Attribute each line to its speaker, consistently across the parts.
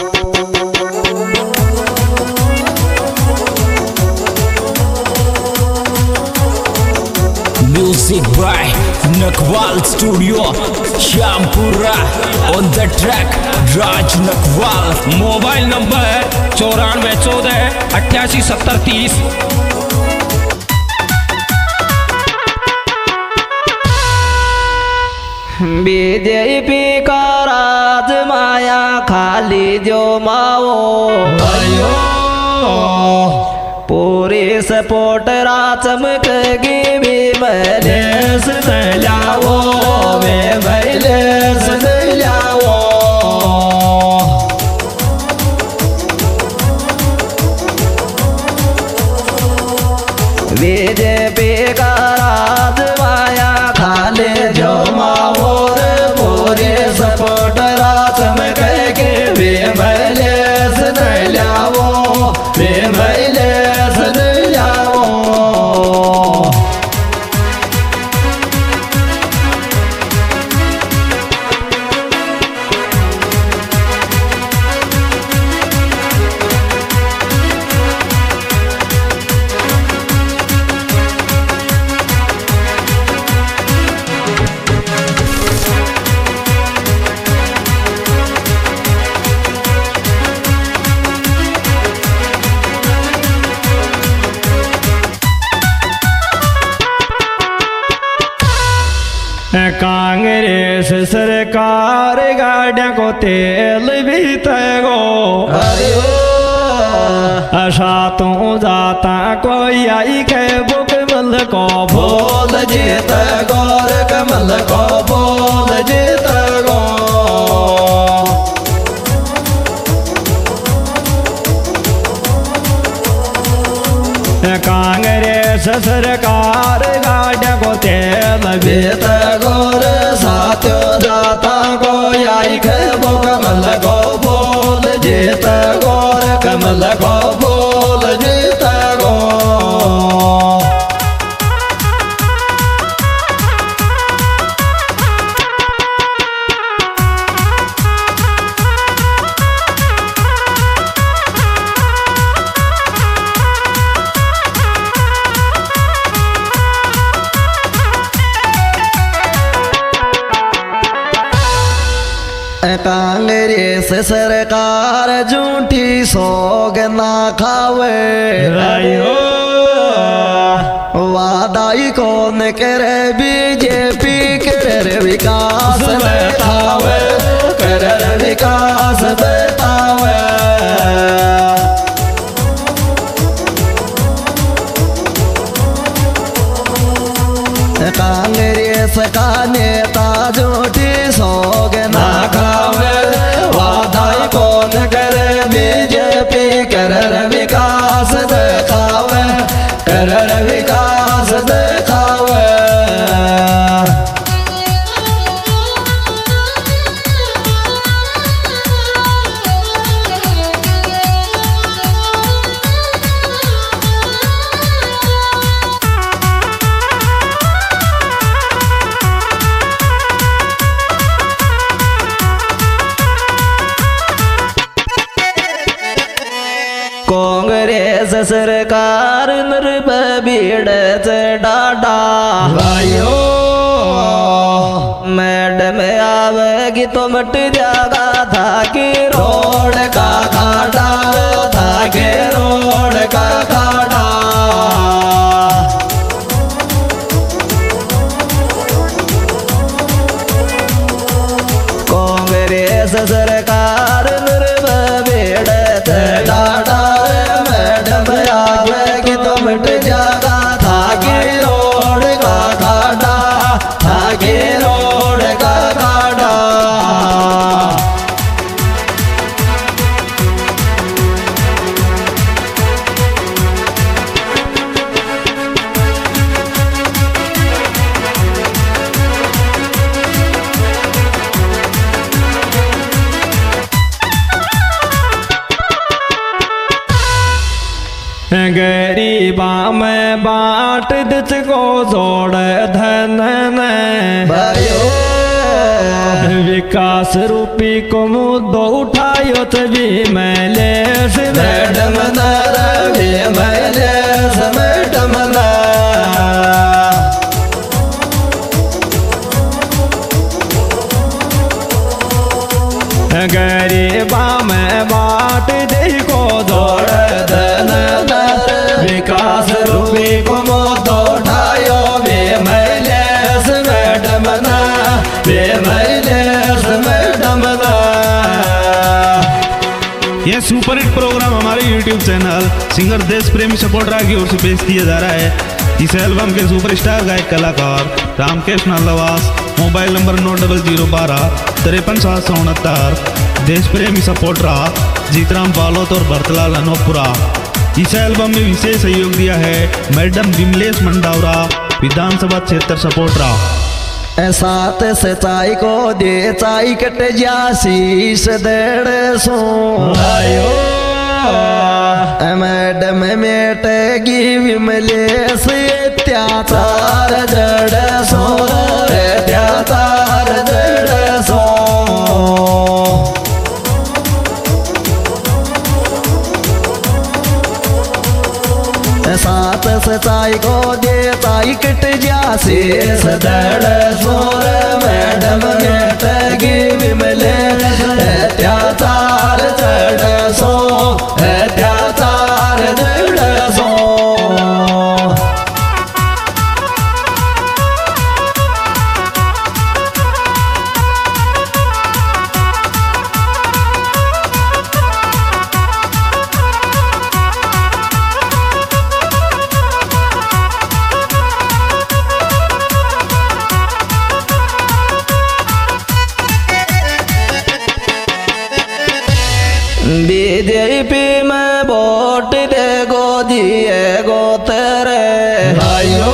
Speaker 1: Music by Nakwal Studio, Shampura. On the track, Raj Nakwal.
Speaker 2: Mobile number 9414887030।
Speaker 3: BJP का राज माया खाली जो माओ
Speaker 2: अयो
Speaker 3: पूरी सपोर्ट चमकेगी भी मैंने
Speaker 2: सजाओ
Speaker 3: में मैले
Speaker 2: सजाओ
Speaker 3: बीजेपी का राज माया खाली जो माओ पूरी सपोर्ट चमकेगी भी मैले सजाओ भी मैले सजाओ।
Speaker 2: कांग्रेस सरकार गाड़िया को तेल भी तगो सातों जाता कोई आई के बुक मल को
Speaker 3: बोल जीत गौर कमल को बोल जीत गो
Speaker 2: कांग्रेस सरकार गाड़िया को तेल भी
Speaker 3: जीत गौर सात्यो जाता को आई के बुक कमल को बोल जीत गौर कमल को बोल जीत गो। कांग्रेस सरकार झूठी सोग ना खावे वादाई कौन करे बीजेपी करे विकास बतावे करे विकास बतावे। कांग्रेस का नेता झूठी सोग ना खावे वादाई कौन करे बीजेपी कर विकास दिखावे कर विकास दिखावे। कांग्रेस सरकार निर्भीड़ डाडा मैडम आवेगी तो मट जागा था कि रोड का खाड़ा था कि रोड का खाड़ा। कांग्रेस सरकार निर्भीड़ डाडा मैडम आवेगी तो मट जागा था कि रोड का खाड़ा था कि रोड का खाड़ा।
Speaker 2: गरीबा में बाट दिच को जोड़ धन
Speaker 3: भयो
Speaker 2: विक विकास रूपी को मुद्दो उठायो तभी मैलेस
Speaker 3: मैडम नारावी मैलेस मैडम ना
Speaker 2: गरीबा में बाट देखो दौड़
Speaker 3: धन दर विकास रूपी को मुद्दो उठायो वे मैलेस मैडम ना वे मैलेस मैडम ना।
Speaker 4: यह सुपर हिट प्रोग्राम हमारे YouTube चैनल सिंगर देश प्रेमी सपोर्टरा की ओर से पेश किया जा रहा है। इस एल्बम के सुपरस्टार गायक कलाकार रामकृष्ण अल्लावास, मोबाइल नंबर 9012 53 769, देश प्रेमी सपोर्टरा जीतराम बालोत और भरतलाल अनोपुरा। इस एल्बम में विशेष सहयोग दिया है मैडम विमलेश मंडावरा, विधानसभा क्षेत्र सपोर्टरा।
Speaker 3: सात सचाई को दे चाई कट जा शीश देड़ सो आयो मैडम मेटेगी विमलेश अत्याचार जड़ सो अत्याचार जड़ सो। सात सचाई को दे ताई कट जा शेष दड़ सोर मैडम मेटेगी विमलेश अत्याचार जड़ सो अत्याचार जड़ सो। बीजेपी में वोट दे गो दिए गो तेरे भाइयों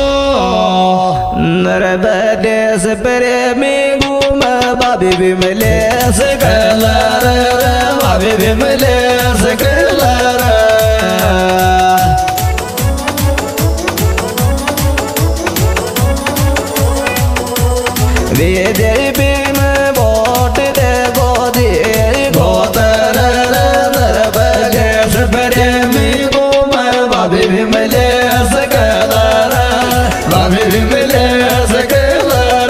Speaker 3: नर्मदेश प्रेमी घूम भाभी विमलेश कलर भाभी विमलेश कलर। बीजेपी में वोट दे गो दिए गो प्रेमी को मैं भाभी विमलेश कलर भाभी विमलेश कलर।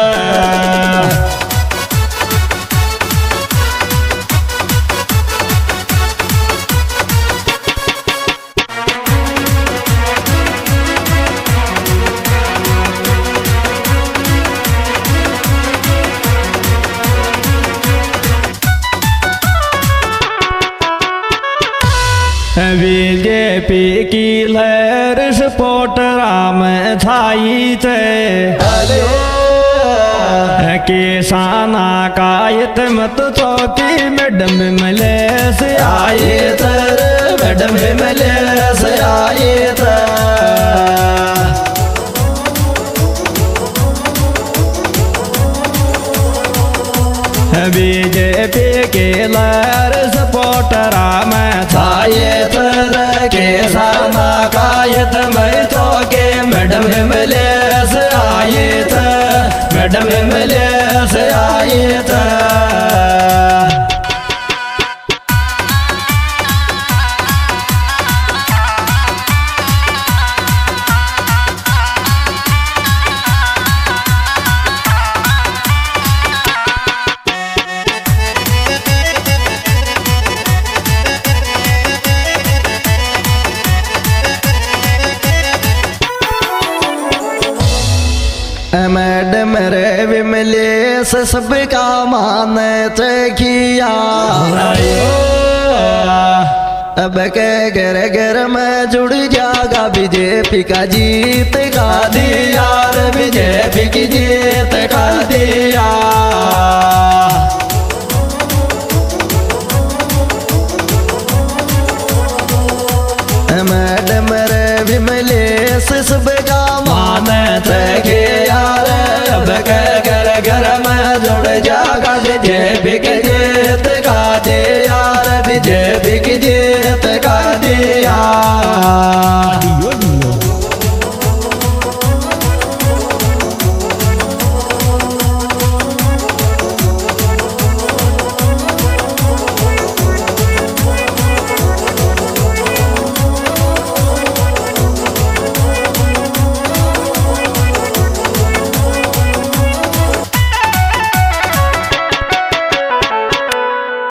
Speaker 2: बीजेपी की लहर सपोर्टरा में छाई थे किसाना का मत चौकी मैडम विमलेश
Speaker 3: आए तर मैडम विमलेश आए
Speaker 2: बीजेपी के लहर सपोर्टरा में
Speaker 3: छाए तर किसाना कायत में चौके मैडम विमलेश आए थे मैडम विमलेश आए थे। मैडम रे विमलेश सबका माने किया अब के घर घर में जुड़ जागा बीजेपी का जीत का दिया बीजेपी की जीत का दिया। मैडम रे विमलेश सब